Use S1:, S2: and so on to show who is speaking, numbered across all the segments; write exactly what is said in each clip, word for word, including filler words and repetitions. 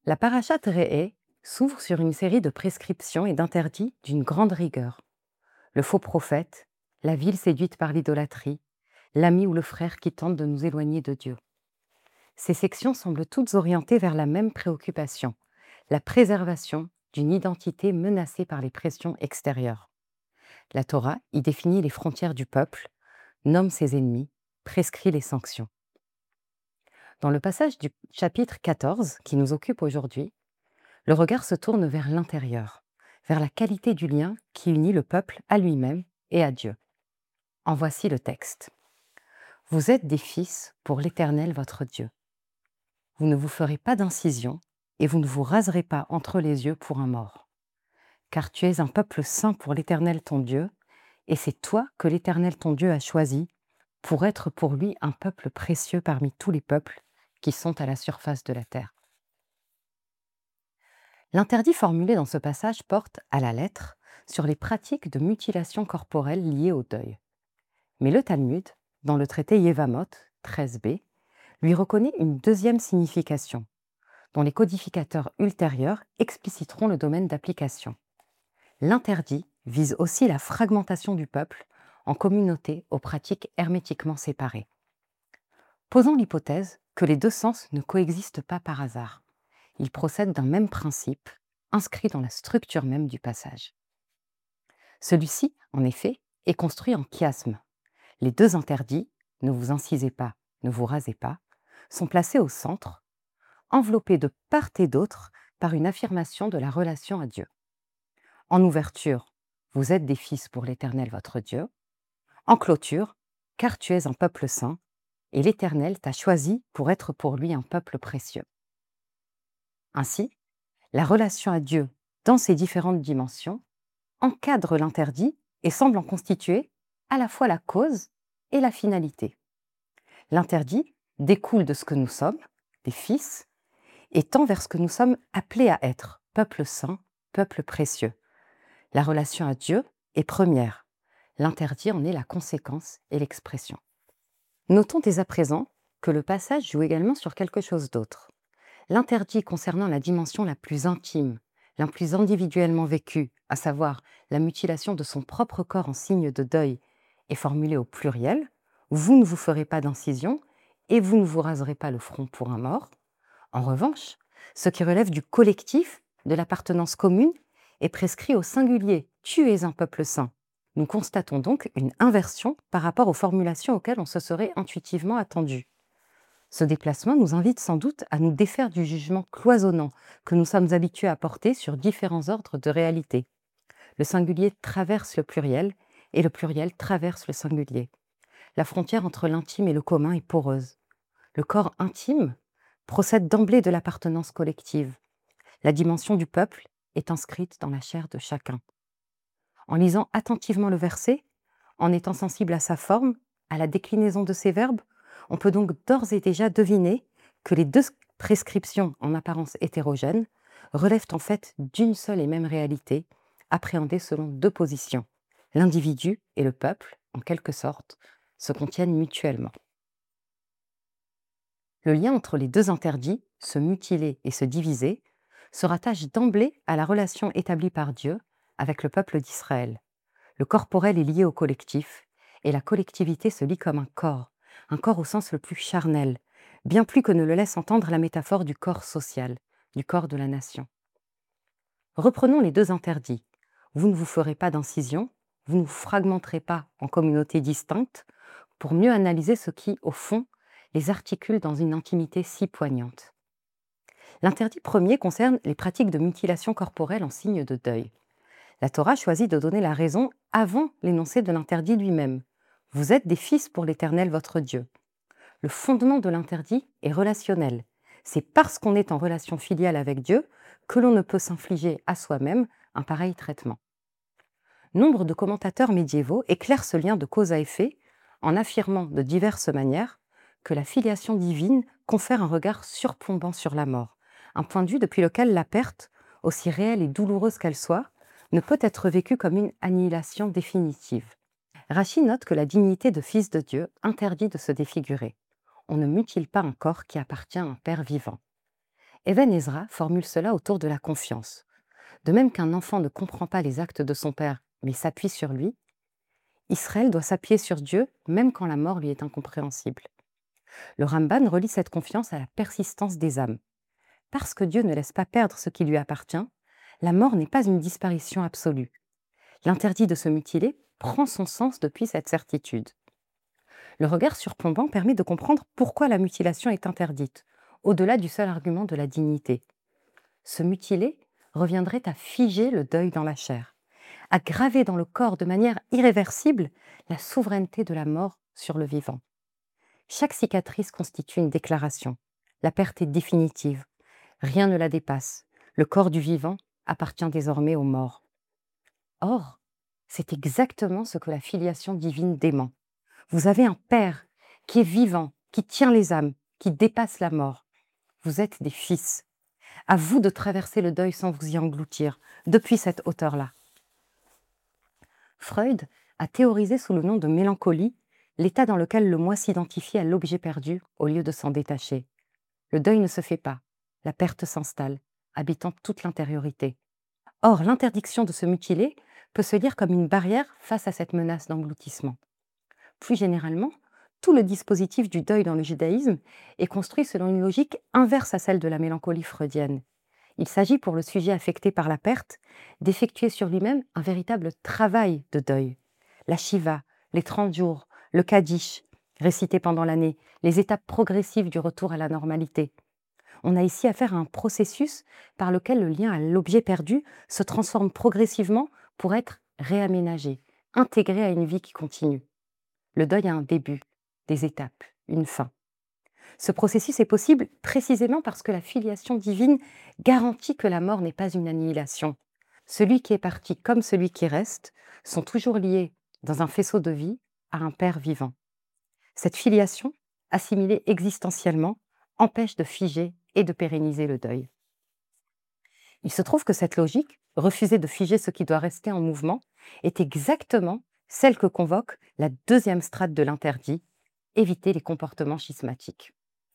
S1: La parashat Re'eh s'ouvre sur une série de prescriptions et d'interdits d'une grande rigueur. Le faux prophète, la ville séduite par l'idolâtrie, l'ami ou le frère qui tente de nous éloigner de Dieu. Ces sections semblent toutes orientées vers la même préoccupation, la préservation d'une identité menacée par les pressions extérieures. La Torah y définit les frontières du peuple, nomme ses ennemis, prescrit les sanctions. Dans le passage du chapitre quatorze qui nous occupe aujourd'hui, le regard se tourne vers l'intérieur, vers la qualité du lien qui unit le peuple à lui-même et à Dieu. En voici le texte. Vous êtes des fils pour l'Éternel votre Dieu. Vous ne vous ferez pas d'incision et vous ne vous raserez pas entre les yeux pour un mort. Car tu es un peuple saint pour l'Éternel ton Dieu, et c'est toi que l'Éternel ton Dieu a choisi pour être pour lui un peuple précieux parmi tous les peuples qui sont à la surface de la terre. L'interdit formulé dans ce passage porte, à la lettre, sur les pratiques de mutilation corporelle liées au deuil. Mais le Talmud, dans le traité Yevamot treize b, lui reconnaît une deuxième signification, dont les codificateurs ultérieurs expliciteront le domaine d'application. L'interdit vise aussi la fragmentation du peuple en communautés aux pratiques hermétiquement séparées. Posons l'hypothèse que les deux sens ne coexistent pas par hasard. Ils procèdent d'un même principe, inscrit dans la structure même du passage. Celui-ci, en effet, est construit en chiasme. Les deux interdits, ne vous incisez pas, ne vous rasez pas, sont placés au centre, enveloppés de part et d'autre par une affirmation de la relation à Dieu. En ouverture, vous êtes des fils pour l'Éternel votre Dieu. En clôture, car tu es un peuple saint, et l'Éternel t'a choisi pour être pour lui un peuple précieux. Ainsi, la relation à Dieu, dans ses différentes dimensions, encadre l'interdit et semble en constituer à la fois la cause et la finalité. L'interdit découle de ce que nous sommes, des fils, et tend vers ce que nous sommes appelés à être, peuple saint, peuple précieux. La relation à Dieu est première. L'interdit en est la conséquence et l'expression. Notons dès à présent que le passage joue également sur quelque chose d'autre. L'interdit concernant la dimension la plus intime, la plus individuellement vécue, à savoir la mutilation de son propre corps en signe de deuil, est formulé au pluriel. Vous ne vous ferez pas d'incision et vous ne vous raserez pas le front pour un mort. En revanche, ce qui relève du collectif, de l'appartenance commune, est prescrit au singulier. Tu es un peuple saint. Nous constatons donc une inversion par rapport aux formulations auxquelles on se serait intuitivement attendu. Ce déplacement nous invite sans doute à nous défaire du jugement cloisonnant que nous sommes habitués à porter sur différents ordres de réalité. Le singulier traverse le pluriel et le pluriel traverse le singulier. La frontière entre l'intime et le commun est poreuse. Le corps intime procède d'emblée de l'appartenance collective. La dimension du peuple est inscrite dans la chair de chacun. En lisant attentivement le verset, en étant sensible à sa forme, à la déclinaison de ses verbes, on peut donc d'ores et déjà deviner que les deux prescriptions en apparence hétérogènes relèvent en fait d'une seule et même réalité, appréhendée selon deux positions. L'individu et le peuple, en quelque sorte, se contiennent mutuellement. Le lien entre les deux interdits, se mutiler et se diviser, se rattache d'emblée à la relation établie par Dieu avec le peuple d'Israël. Le corporel est lié au collectif, et la collectivité se lie comme un corps, un corps au sens le plus charnel, bien plus que ne le laisse entendre la métaphore du corps social, du corps de la nation. Reprenons les deux interdits. Vous ne vous ferez pas d'incision, vous ne vous fragmenterez pas en communautés distinctes, pour mieux analyser ce qui, au fond, les articule dans une intimité si poignante. L'interdit premier concerne les pratiques de mutilation corporelle en signe de deuil. La Torah choisit de donner la raison avant l'énoncé de l'interdit lui-même. Vous êtes des fils pour l'Éternel votre Dieu. Le fondement de l'interdit est relationnel. C'est parce qu'on est en relation filiale avec Dieu que l'on ne peut s'infliger à soi-même un pareil traitement. Nombre de commentateurs médiévaux éclairent ce lien de cause à effet en affirmant de diverses manières que la filiation divine confère un regard surplombant sur la mort, un point de vue depuis lequel la perte, aussi réelle et douloureuse qu'elle soit, ne peut être vécue comme une annihilation définitive. Rachi note que la dignité de fils de Dieu interdit de se défigurer. On ne mutile pas un corps qui appartient à un père vivant. Eben Ezra formule cela autour de la confiance. De même qu'un enfant ne comprend pas les actes de son père, mais s'appuie sur lui, Israël doit s'appuyer sur Dieu, même quand la mort lui est incompréhensible. Le Ramban relie cette confiance à la persistance des âmes. Parce que Dieu ne laisse pas perdre ce qui lui appartient, la mort n'est pas une disparition absolue. L'interdit de se mutiler prend son sens depuis cette certitude. Le regard surplombant permet de comprendre pourquoi la mutilation est interdite, au-delà du seul argument de la dignité. Se mutiler reviendrait à figer le deuil dans la chair, à graver dans le corps de manière irréversible la souveraineté de la mort sur le vivant. Chaque cicatrice constitue une déclaration. La perte est définitive. Rien ne la dépasse. Le corps du vivant appartient désormais aux morts. Or, c'est exactement ce que la filiation divine dément. Vous avez un Père qui est vivant, qui tient les âmes, qui dépasse la mort. Vous êtes des fils. À vous de traverser le deuil sans vous y engloutir, depuis cette hauteur-là. Freud a théorisé sous le nom de mélancolie l'état dans lequel le moi s'identifie à l'objet perdu au lieu de s'en détacher. Le deuil ne se fait pas, la perte s'installe, habitant toute l'intériorité. Or, l'interdiction de se mutiler peut se lire comme une barrière face à cette menace d'engloutissement. Plus généralement, tout le dispositif du deuil dans le judaïsme est construit selon une logique inverse à celle de la mélancolie freudienne. Il s'agit pour le sujet affecté par la perte d'effectuer sur lui-même un véritable travail de deuil. La shiva, les trente jours, le kaddish, récité pendant l'année, les étapes progressives du retour à la normalité. On a ici affaire à un processus par lequel le lien à l'objet perdu se transforme progressivement pour être réaménagé, intégré à une vie qui continue. Le deuil a un début, des étapes, une fin. Ce processus est possible précisément parce que la filiation divine garantit que la mort n'est pas une annihilation. Celui qui est parti comme celui qui reste sont toujours liés dans un faisceau de vie à un Père vivant. Cette filiation, assimilée existentiellement, empêche de figer et de pérenniser le deuil. Il se trouve que cette logique, refuser de figer ce qui doit rester en mouvement, est exactement celle que convoque la deuxième strate de l'interdit, éviter les comportements schismatiques.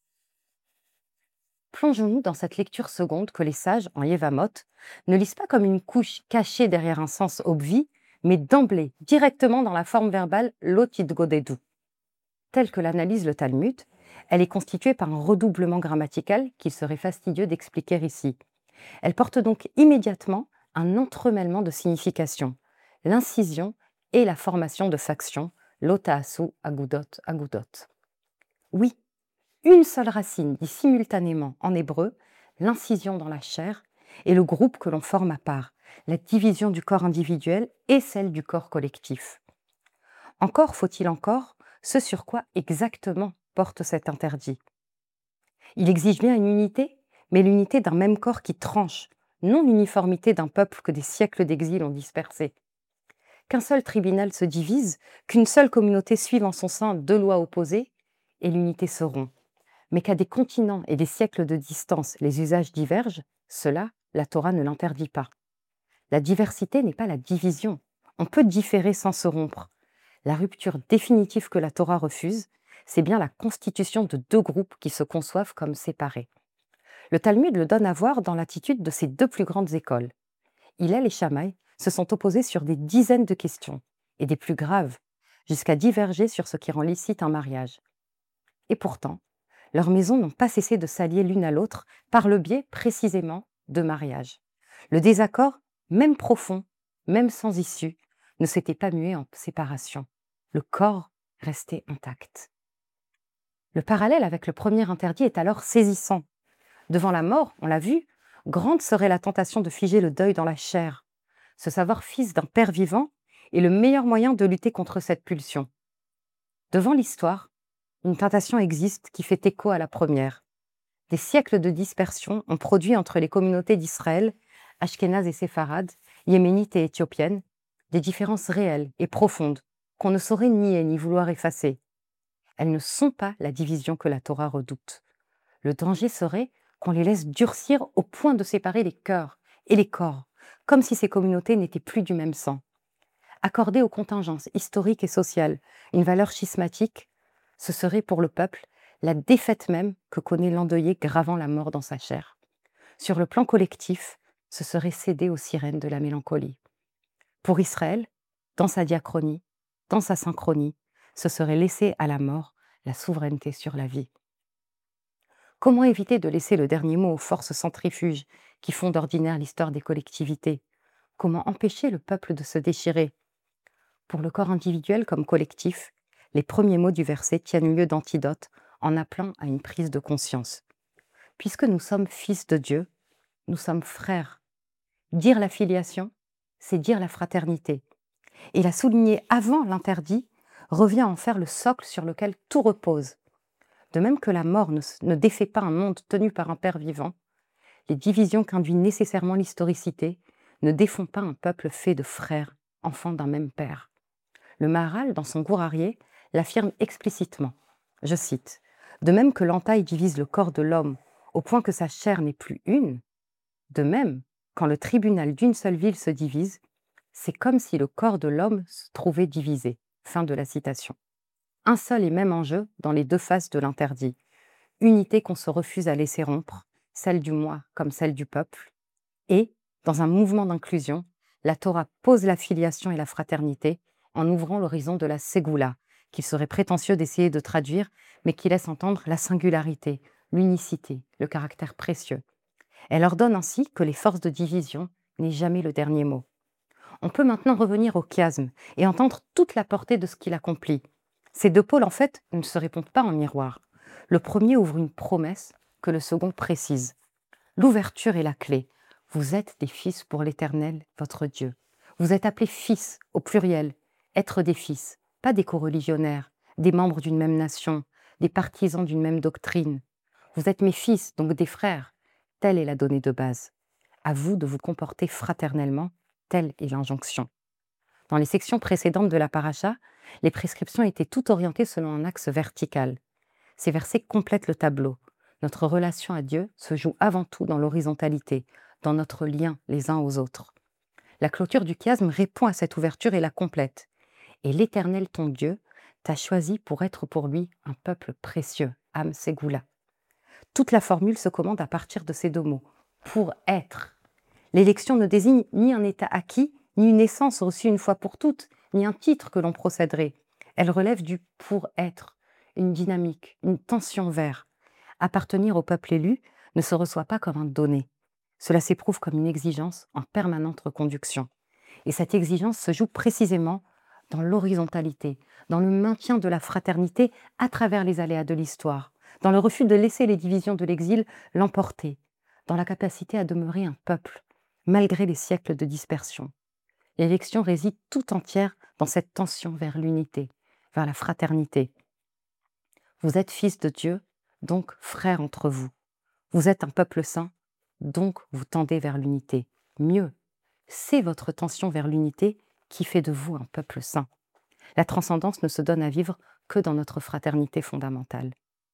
S1: Plongeons-nous dans cette lecture seconde que les sages, en Yevamot, ne lisent pas comme une couche cachée derrière un sens obvi, mais d'emblée, directement dans la forme verbale l'otidgodedu. Telle que l'analyse le Talmud, elle est constituée par un redoublement grammatical qu'il serait fastidieux d'expliquer ici. Elle porte donc immédiatement un entremêlement de significations, l'incision et la formation de factions, l'otaasu agudot agudot. Oui, une seule racine dit simultanément en hébreu l'incision dans la chair et le groupe que l'on forme à part, la division du corps individuel et celle du corps collectif. Encore faut-il encore ce sur quoi exactement porte cet interdit. Il exige bien une unité, mais l'unité d'un même corps qui tranche, non l'uniformité d'un peuple que des siècles d'exil ont dispersé. Qu'un seul tribunal se divise, qu'une seule communauté suive en son sein deux lois opposées, et l'unité se rompt. Mais qu'à des continents et des siècles de distance les usages divergent, cela, la Torah ne l'interdit pas. La diversité n'est pas la division. On peut différer sans se rompre. La rupture définitive que la Torah refuse, c'est bien la constitution de deux groupes qui se conçoivent comme séparés. Le Talmud le donne à voir dans l'attitude de ces deux plus grandes écoles. Hillel et Shammai se sont opposés sur des dizaines de questions, et des plus graves, jusqu'à diverger sur ce qui rend licite un mariage. Et pourtant, leurs maisons n'ont pas cessé de s'allier l'une à l'autre par le biais précisément de mariage. Le désaccord, même profond, même sans issue, ne s'était pas mué en séparation. Le corps restait intact. Le parallèle avec le premier interdit est alors saisissant. Devant la mort, on l'a vu, grande serait la tentation de figer le deuil dans la chair. Se savoir fils d'un père vivant est le meilleur moyen de lutter contre cette pulsion. Devant l'histoire, une tentation existe qui fait écho à la première. Des siècles de dispersion ont produit entre les communautés d'Israël, ashkénazes et séfarades, yéménites et éthiopiennes, des différences réelles et profondes qu'on ne saurait nier ni vouloir effacer. Elles ne sont pas la division que la Torah redoute. Le danger serait qu'on les laisse durcir au point de séparer les cœurs et les corps, comme si ces communautés n'étaient plus du même sang. Accorder aux contingences historiques et sociales une valeur schismatique, ce serait pour le peuple la défaite même que connaît l'endeuillé gravant la mort dans sa chair. Sur le plan collectif, ce serait céder aux sirènes de la mélancolie. Pour Israël, dans sa diachronie, dans sa synchronie, ce serait laisser à la mort la souveraineté sur la vie. Comment éviter de laisser le dernier mot aux forces centrifuges qui font d'ordinaire l'histoire des collectivités? Comment empêcher le peuple de se déchirer? Pour le corps individuel comme collectif, les premiers mots du verset tiennent lieu d'antidote en appelant à une prise de conscience. Puisque nous sommes fils de Dieu, nous sommes frères. Dire la filiation, c'est dire la fraternité. Et la souligner avant l'interdit revient à en faire le socle sur lequel tout repose. De même que la mort ne, ne défait pas un monde tenu par un père vivant, les divisions qu'induit nécessairement l'historicité ne défont pas un peuple fait de frères, enfants d'un même père. Le Maharal, dans son Gourarié, l'affirme explicitement. Je cite, « De même que l'entaille divise le corps de l'homme au point que sa chair n'est plus une, de même, quand le tribunal d'une seule ville se divise, c'est comme si le corps de l'homme se trouvait divisé. » Fin de la citation. Un seul et même enjeu dans les deux faces de l'interdit. Unité qu'on se refuse à laisser rompre, celle du moi comme celle du peuple. Et, dans un mouvement d'inclusion, la Torah pose la filiation et la fraternité en ouvrant l'horizon de la Ségoula, qu'il serait prétentieux d'essayer de traduire, mais qui laisse entendre la singularité, l'unicité, le caractère précieux. Elle ordonne ainsi que les forces de division n'aient jamais le dernier mot. On peut maintenant revenir au chiasme et entendre toute la portée de ce qu'il accomplit. Ces deux pôles, en fait, ne se répondent pas en miroir. Le premier ouvre une promesse que le second précise. L'ouverture est la clé. Vous êtes des fils pour l'Éternel, votre Dieu. Vous êtes appelés fils, au pluriel, être des fils, pas des coreligionnaires, des membres d'une même nation, des partisans d'une même doctrine. Vous êtes mes fils, donc des frères. Telle est la donnée de base. À vous de vous comporter fraternellement, telle est l'injonction. Dans les sections précédentes de la paracha, les prescriptions étaient toutes orientées selon un axe vertical. Ces versets complètent le tableau. Notre relation à Dieu se joue avant tout dans l'horizontalité, dans notre lien les uns aux autres. La clôture du chiasme répond à cette ouverture et la complète. Et l'Éternel ton Dieu t'a choisi pour être pour lui un peuple précieux, Am Ségoula. Toute la formule se commande à partir de ces deux mots, pour être. L'élection ne désigne ni un état acquis, ni une naissance reçue une fois pour toutes, ni un titre que l'on procéderait. Elle relève du pour être, une dynamique, une tension vers. Appartenir au peuple élu ne se reçoit pas comme un donné. Cela s'éprouve comme une exigence en permanente reconduction. Et cette exigence se joue précisément dans l'horizontalité, dans le maintien de la fraternité à travers les aléas de l'histoire, dans le refus de laisser les divisions de l'exil l'emporter, dans la capacité à demeurer un peuple, malgré les siècles de dispersion. L'élection réside tout entière dans cette tension vers l'unité, vers la fraternité. Vous êtes fils de Dieu, donc frères entre vous. Vous êtes un peuple saint, donc vous tendez vers l'unité. Mieux, c'est votre tension vers l'unité qui fait de vous un peuple saint. La transcendance ne se donne à vivre que dans notre fraternité fondamentale.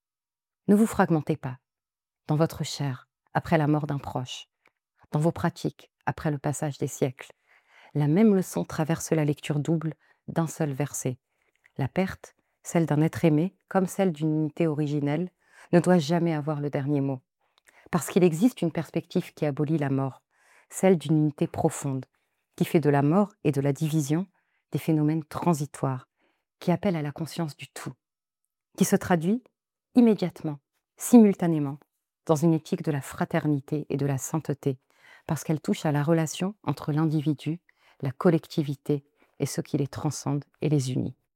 S1: Ne vous fragmentez pas dans votre chair après la mort d'un proche, dans vos pratiques après le passage des siècles. La même leçon traverse la lecture double d'un seul verset. La perte, celle d'un être aimé, comme celle d'une unité originelle, ne doit jamais avoir le dernier mot. Parce qu'il existe une perspective qui abolit la mort, celle d'une unité profonde, qui fait de la mort et de la division des phénomènes transitoires, qui appellent à la conscience du tout, qui se traduit immédiatement, simultanément, dans une éthique de la fraternité et de la sainteté, parce qu'elle touche à la relation entre l'individu, la collectivité et ce qui les transcende et les unit.